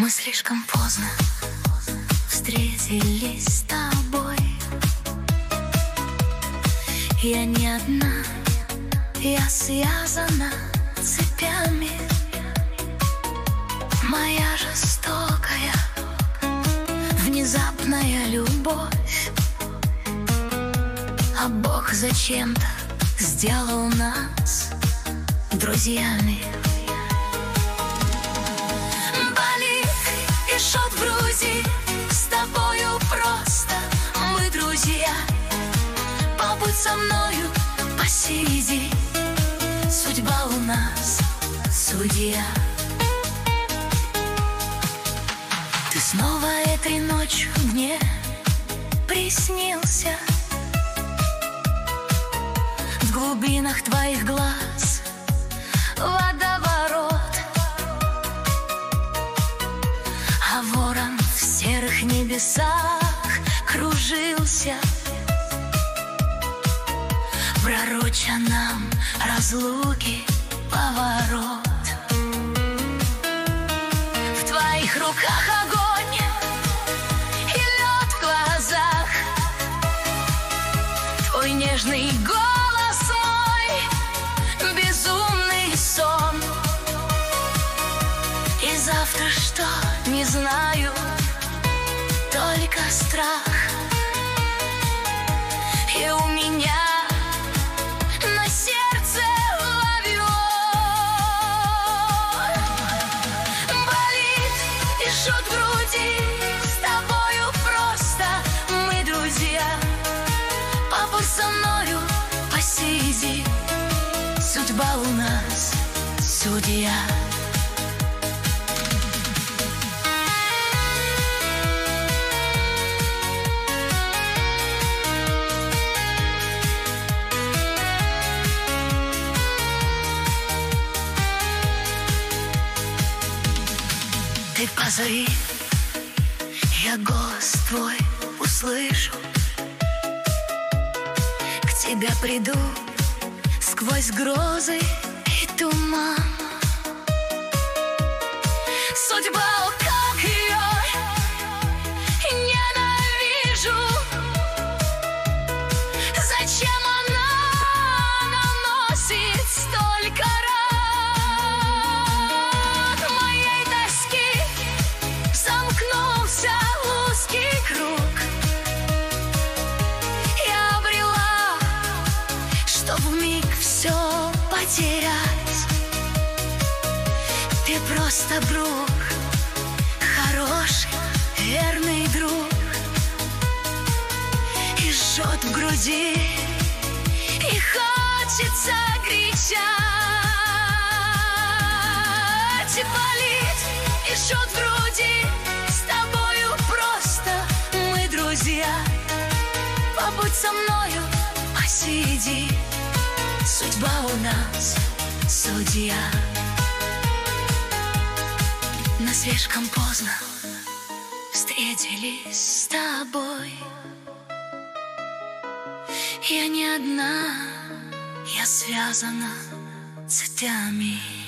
Мы слишком поздно встретились с тобой. Я не одна, я связана цепями. Моя жестокая, внезапная любовь, а Бог зачем-то сделал нас друзьями. Болит и жжет в груди, с тобою просто мы друзья. Побудь со мною, посиди, судьба у нас судья. Ты снова этой ночью мне приснился. В глубинах твоих глаз водоворот, а ворон в серых небесах кружился, пророча нам разлуки поворот. В твоих руках огонь и лед в глазах, твой нежный голос мой, безумный сон. И завтра что, не знаю, только страх. И у меня на сердце ловит. Болит и жжет в груди, с тобою просто мы друзья. Побудь со мною, посиди, судьба у нас судья. Ты позови, я голос твой услышу, к тебе приду сквозь грозы и туман. Судьба, о, как ее ненавижу, зачем она наносит столько ран? Моей тоски замкнулся узкий круг. Я обрела, чтоб вмиг все потерять. Ты просто друг, хороший, верный друг. И жжет в груди, и хочется кричать. И болит, и жжет в груди, с тобою просто мы друзья. Побудь со мною, посиди, судьба у нас судья. Но слишком поздно встретились с тобой. Я не одна, я связана цепями.